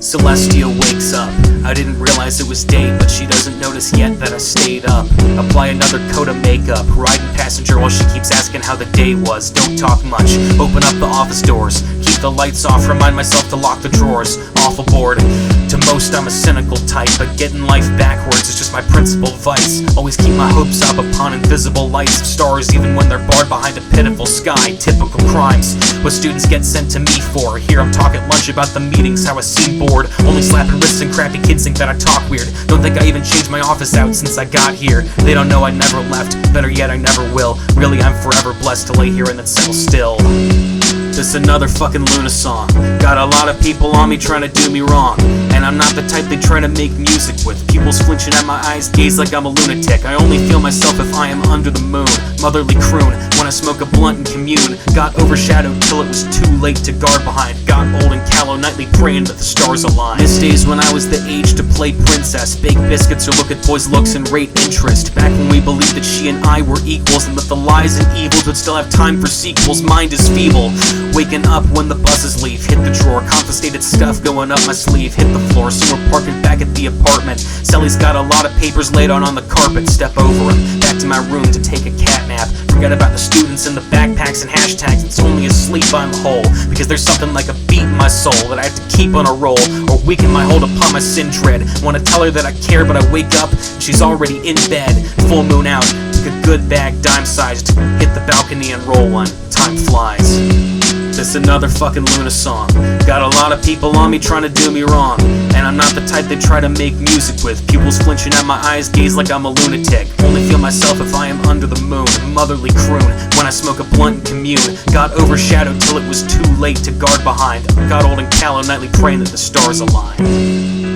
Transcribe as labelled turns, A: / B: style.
A: Celestia wakes up. I didn't realize it was day, but she doesn't notice yet that I stayed up. Apply another coat of makeup, riding passenger while she keeps asking how the day was. Don't talk much, open up the office doors, keep the lights off, remind myself to lock the drawers. Awful bored. To most I'm a cynical type, but getting life backwards is just my principal vice. Always keep my hopes up upon invisible lights of stars, even when they're barred behind a pitiful sky. Typical crimes, what students get sent to me for. Here I'm talking lunch about the meetings, how I seem bored, only slapping wrists and crappy kids think that I talk weird. Don't think I even changed my office out since I got here. They don't know I never left, better yet I never will. Really I'm forever blessed to lay here and then settle still. This another fucking Luna song. Got a lot of people on me trying to do me wrong, and I'm not the type they try to make music with. Pupils flinching at my eyes, gaze like I'm a lunatic. I only feel myself if I am under the moon. Motherly croon when I smoke a blunt and commune. Got overshadowed till it was too late to guard behind. Got old and callow, nightly praying that the stars align. This days when I was the age to play princess, bake biscuits or look at boys' looks and rate interest. Back when we believed that she and I were equals, and that the lies and evils would still have time for sequels. Mind is feeble, waking up when the buses leave. Hit the drawer, confiscated stuff going up my sleeve. Hit the floor, so we're parking back at the apartment. Sally's got a lot of papers laid out on the carpet. Step over him, back to my room to take a cat nap. Forget about the students and the backpacks and hashtags. It's only asleep I'm whole, because there's something like a beat in my soul that I have to keep on a roll, or weaken my hold upon my sin dread. Wanna tell her that I care, but I wake up and she's already in bed. Full moon out, took a good bag, dime-sized. Hit the balcony and roll one, time flies. This another fucking Luna song. Got a lot of people on me trying to do me wrong, and I'm not the type they try to make music with. Pupils flinching at my eyes, gaze like I'm a lunatic. Only feel myself if I am under the moon. Motherly croon when I smoke a blunt and commune. Got overshadowed till it was too late to guard behind. Got old and callow, nightly praying that the stars align.